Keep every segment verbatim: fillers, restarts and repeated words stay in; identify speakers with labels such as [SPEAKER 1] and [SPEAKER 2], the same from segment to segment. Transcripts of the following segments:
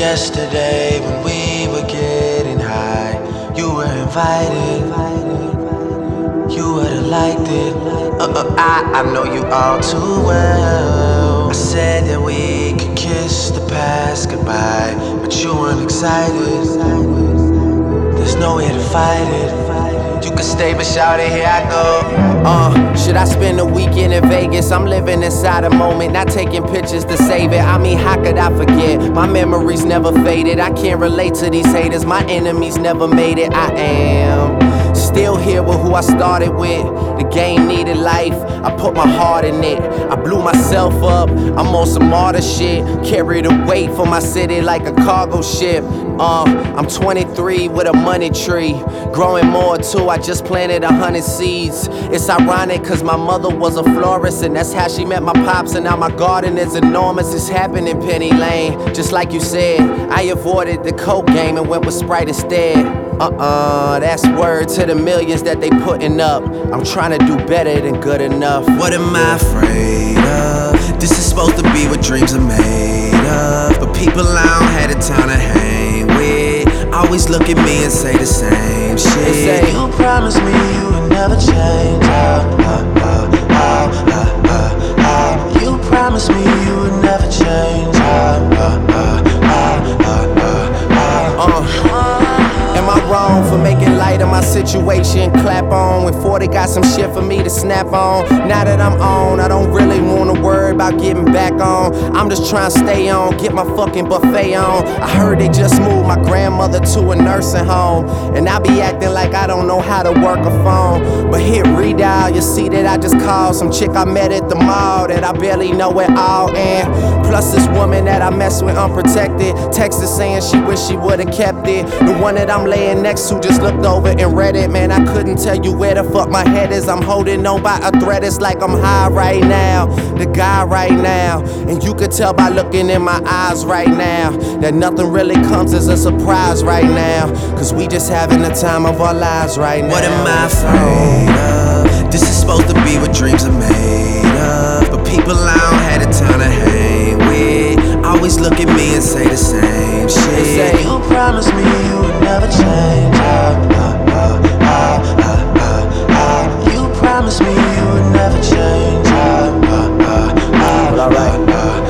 [SPEAKER 1] yesterday when we were getting high. You were invited, you would've liked it. uh, uh, I, I know you all too well. I said that we could kiss the past goodbye, but you weren't excited. There's no way to fight it. You can stay, but shout it, here I go.
[SPEAKER 2] Uh, should I spend a weekend in Vegas? I'm living inside a moment, not taking pictures to save it. I mean, how could I forget? My memories never faded. I can't relate to these haters. My enemies never made it. I am still here with who I started with. The game needed life, I put my heart in it. I blew myself up, I'm on some martyr shit. Carry the weight for my city like a cargo ship. Uh, I'm twenty-three with a money tree, growing more too, I just planted a hundred seeds. It's ironic cause my mother was a florist, and that's how she met my pops, and now my garden is enormous. It's happened in Penny Lane, just like you said. I avoided the coke game and went with Sprite instead. Uh-uh, that's word to the millions that they putting up. I'm trying to do better than good enough.
[SPEAKER 1] What am I afraid of? This is supposed to be what dreams are made of, but people I don't have the time to hang with always look at me and say the same shit. They say, you promised me you would never change. uh, uh, uh, uh, uh, uh, uh. You promised me you would never change. uh, uh, uh, uh, uh, uh, uh.
[SPEAKER 2] Uh. Am I wrong for making light of my situation? Clap on when forty got some shit for me to snap on. Now that I'm on, I don't really wanna worry about getting back on. I'm just trying to stay on, get my fucking buffet on. I heard they just moved my grandmother to a nursing home, and I be acting like I don't know how to work a phone. But hit redial, you see that I just called some chick I met at the mall that I barely know at all. And plus this woman that I mess with unprotected, texted saying she wish she would've kept it. The one that I'm laying next to just looked over and read it. Man, I couldn't tell you where the fuck my head is. I'm holding on by a thread, it's like I'm high right now, the guy right now. And you could tell by looking in my eyes right now that nothing really comes as a surprise right now, cause we just having the time of our lives right now.
[SPEAKER 1] What am I afraid of? This is supposed to be what dreams are made of, but people I don't have the time to hang with always look at me and say the same shit. They say, you promised me you would never change. uh, uh, uh, uh, uh, uh, uh. You promised me you would never change. uh, uh, uh, uh,
[SPEAKER 2] Well, alright.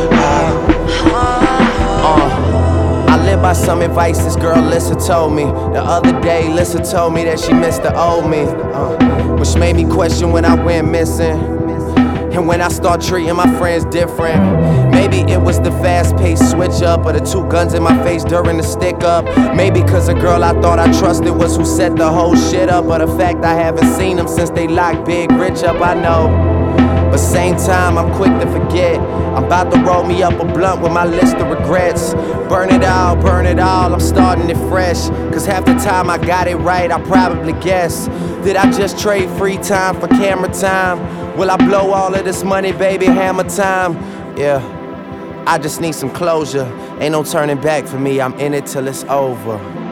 [SPEAKER 2] Uh, I live by some advice this girl Lissa told me. The other day Lissa told me that she missed the old me, uh, which made me question when I went missing, and when I start treating my friends different. Maybe it was the fast-paced switch up, or the two guns in my face during the stick up. Maybe cause a girl I thought I trusted was who set the whole shit up, or the fact I haven't seen them since they locked Big Rich up, I know. But same time, I'm quick to forget. I'm about to roll me up a blunt with my list of regrets. Burn it all, burn it all, I'm starting it fresh. Cause half the time I got it right, I probably guess. Did I just trade free time for camera time? Will I blow all of this money, baby, hammer time? Yeah, I just need some closure. Ain't no turning back for me, I'm in it till it's over.